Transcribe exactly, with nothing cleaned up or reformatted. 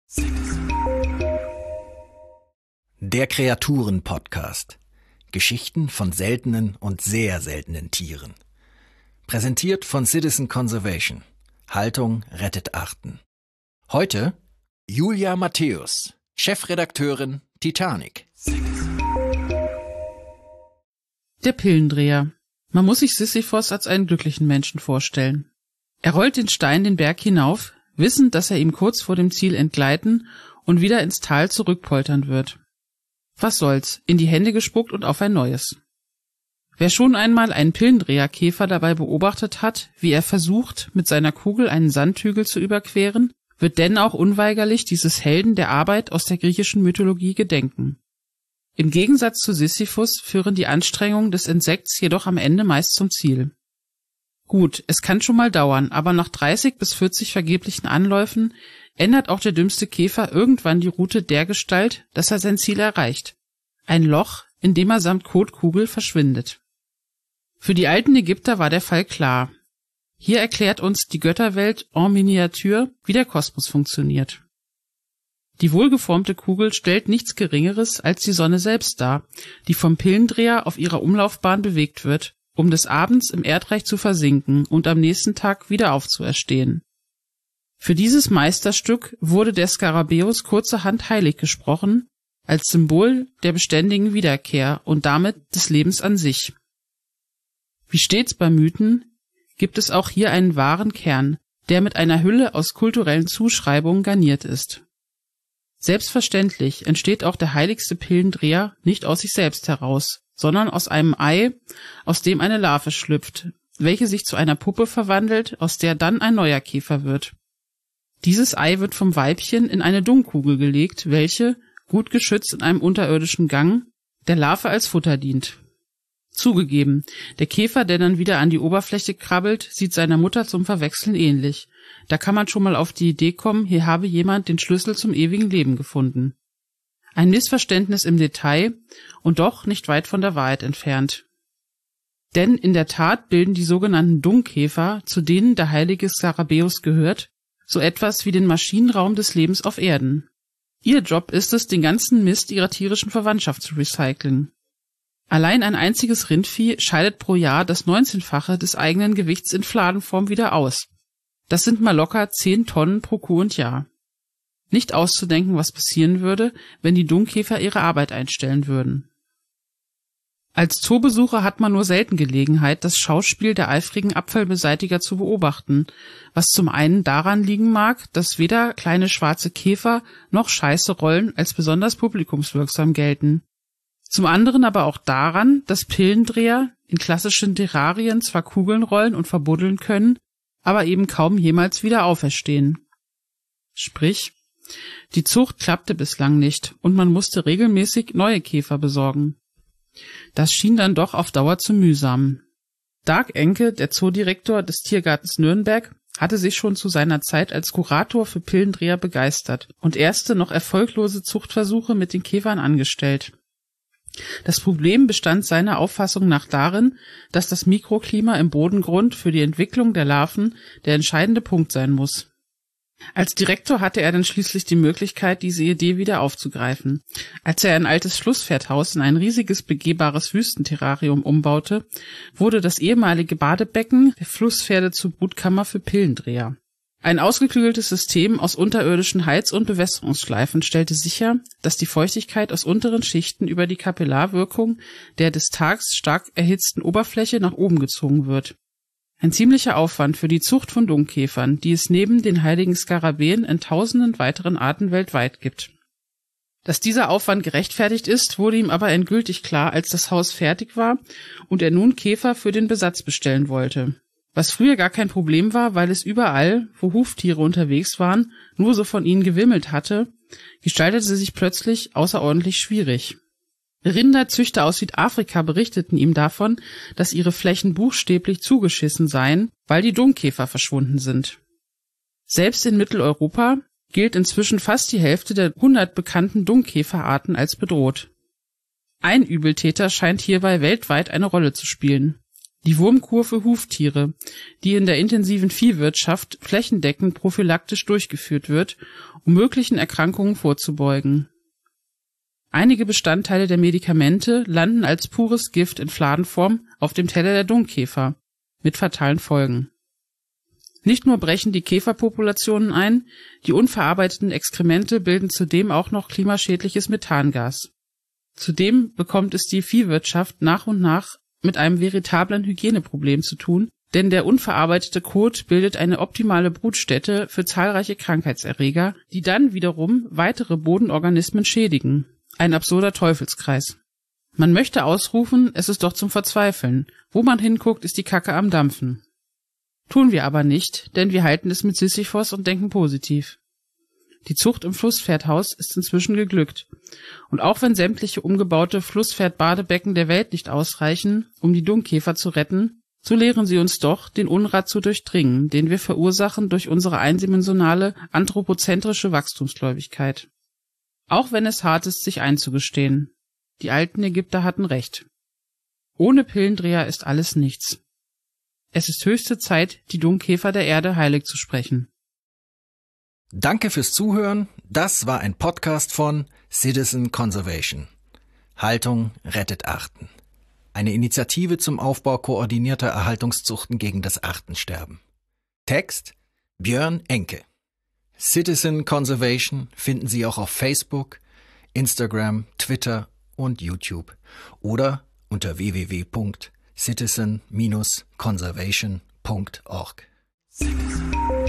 Der Kreaturen-Podcast. Geschichten von seltenen und sehr seltenen Tieren. Präsentiert von Citizen Conservation. Haltung rettet Arten. Heute Julia Matthäus, Chefredakteurin Titanic. Der Pillendreher. Man muss sich Sisyphos als einen glücklichen Menschen vorstellen. Er rollt den Stein den Berg hinauf, wissend, dass er ihm kurz vor dem Ziel entgleiten und wieder ins Tal zurückpoltern wird. Was soll's, in die Hände gespuckt und auf ein neues. Wer schon einmal einen Pillendreherkäfer dabei beobachtet hat, wie er versucht, mit seiner Kugel einen Sandhügel zu überqueren, wird denn auch unweigerlich dieses Helden der Arbeit aus der griechischen Mythologie gedenken. Im Gegensatz zu Sisyphus führen die Anstrengungen des Insekts jedoch am Ende meist zum Ziel. Gut, es kann schon mal dauern, aber nach dreißig bis vierzig vergeblichen Anläufen ändert auch der dümmste Käfer irgendwann die Route dergestalt, dass er sein Ziel erreicht. Ein Loch, in dem er samt Kotkugel verschwindet. Für die alten Ägypter war der Fall klar. Hier erklärt uns die Götterwelt en Miniature, wie der Kosmos funktioniert. Die wohlgeformte Kugel stellt nichts Geringeres als die Sonne selbst dar, die vom Pillendreher auf ihrer Umlaufbahn bewegt wird, um des Abends im Erdreich zu versinken und am nächsten Tag wieder aufzuerstehen. Für dieses Meisterstück wurde der Skarabäus kurzerhand heilig gesprochen, als Symbol der beständigen Wiederkehr und damit des Lebens an sich. Wie stets bei Mythen gibt es auch hier einen wahren Kern, der mit einer Hülle aus kulturellen Zuschreibungen garniert ist. Selbstverständlich entsteht auch der heiligste Pillendreher nicht aus sich selbst heraus, sondern aus einem Ei, aus dem eine Larve schlüpft, welche sich zu einer Puppe verwandelt, aus der dann ein neuer Käfer wird. Dieses Ei wird vom Weibchen in eine Dungkugel gelegt, welche, gut geschützt in einem unterirdischen Gang, der Larve als Futter dient. Zugegeben, der Käfer, der dann wieder an die Oberfläche krabbelt, sieht seiner Mutter zum Verwechseln ähnlich. Da kann man schon mal auf die Idee kommen, hier habe jemand den Schlüssel zum ewigen Leben gefunden. Ein Missverständnis im Detail und doch nicht weit von der Wahrheit entfernt. Denn in der Tat bilden die sogenannten Dungkäfer, zu denen der heilige Skarabäus gehört, so etwas wie den Maschinenraum des Lebens auf Erden. Ihr Job ist es, den ganzen Mist ihrer tierischen Verwandtschaft zu recyceln. Allein ein einziges Rindvieh scheidet pro Jahr das neunzehnfache des eigenen Gewichts in Fladenform wieder aus. Das sind mal locker zehn Tonnen pro Kuh und Jahr. Nicht auszudenken, was passieren würde, wenn die Dungkäfer ihre Arbeit einstellen würden. Als Zoobesucher hat man nur selten Gelegenheit, das Schauspiel der eifrigen Abfallbeseitiger zu beobachten, was zum einen daran liegen mag, dass weder kleine schwarze Käfer noch Scheiße rollen als besonders publikumswirksam gelten. Zum anderen aber auch daran, dass Pillendreher in klassischen Terrarien zwar Kugeln rollen und verbuddeln können, aber eben kaum jemals wieder auferstehen. Sprich, die Zucht klappte bislang nicht und man musste regelmäßig neue Käfer besorgen. Das schien dann doch auf Dauer zu mühsam. Dag Enke, der Zoodirektor des Tiergartens Nürnberg, hatte sich schon zu seiner Zeit als Kurator für Pillendreher begeistert und erste noch erfolglose Zuchtversuche mit den Käfern angestellt. Das Problem bestand seiner Auffassung nach darin, dass das Mikroklima im Bodengrund für die Entwicklung der Larven der entscheidende Punkt sein muss. Als Direktor hatte er dann schließlich die Möglichkeit, diese Idee wieder aufzugreifen. Als er ein altes Flusspferdhaus in ein riesiges begehbares Wüstenterrarium umbaute, wurde das ehemalige Badebecken der Flusspferde zur Brutkammer für Pillendreher. Ein ausgeklügeltes System aus unterirdischen Heiz- und Bewässerungsschleifen stellte sicher, dass die Feuchtigkeit aus unteren Schichten über die Kapillarwirkung der des Tags stark erhitzten Oberfläche nach oben gezogen wird. Ein ziemlicher Aufwand für die Zucht von Dungkäfern, die es neben den heiligen Skarabäen in tausenden weiteren Arten weltweit gibt. Dass dieser Aufwand gerechtfertigt ist, wurde ihm aber endgültig klar, als das Haus fertig war und er nun Käfer für den Besatz bestellen wollte. Was früher gar kein Problem war, weil es überall, wo Huftiere unterwegs waren, nur so von ihnen gewimmelt hatte, gestaltete sich plötzlich außerordentlich schwierig. Rinderzüchter aus Südafrika berichteten ihm davon, dass ihre Flächen buchstäblich zugeschissen seien, weil die Dungkäfer verschwunden sind. Selbst in Mitteleuropa gilt inzwischen fast die Hälfte der hundert bekannten Dungkäferarten als bedroht. Ein Übeltäter scheint hierbei weltweit eine Rolle zu spielen. Die Wurmkur für Huftiere, die in der intensiven Viehwirtschaft flächendeckend prophylaktisch durchgeführt wird, um möglichen Erkrankungen vorzubeugen. Einige Bestandteile der Medikamente landen als pures Gift in Fladenform auf dem Teller der Dung-Käfer, mit fatalen Folgen. Nicht nur brechen die Käferpopulationen ein, die unverarbeiteten Exkremente bilden zudem auch noch klimaschädliches Methangas. Zudem bekommt es die Viehwirtschaft nach und nach mit einem veritablen Hygieneproblem zu tun, denn der unverarbeitete Kot bildet eine optimale Brutstätte für zahlreiche Krankheitserreger, die dann wiederum weitere Bodenorganismen schädigen. Ein absurder Teufelskreis. Man möchte ausrufen, es ist doch zum Verzweifeln. Wo man hinguckt, ist die Kacke am Dampfen. Tun wir aber nicht, denn wir halten es mit Sisyphos und denken positiv. Die Zucht im Flusspferdhaus ist inzwischen geglückt. Und auch wenn sämtliche umgebaute Flusspferdbadebecken der Welt nicht ausreichen, um die Dung-Käfer zu retten, so lehren sie uns doch, den Unrat zu durchdringen, den wir verursachen durch unsere eindimensionale, anthropozentrische Wachstumsgläubigkeit. Auch wenn es hart ist, sich einzugestehen. Die alten Ägypter hatten recht. Ohne Pillendreher ist alles nichts. Es ist höchste Zeit, die Dung-Käfer der Erde heilig zu sprechen. Danke fürs Zuhören. Das war ein Podcast von Citizen Conservation. Haltung rettet Arten. Eine Initiative zum Aufbau koordinierter Erhaltungszuchten gegen das Artensterben. Text Björn Enke. Citizen Conservation finden Sie auch auf Facebook, Instagram, Twitter und YouTube oder unter w w w punkt citizen Bindestrich conservation punkt org.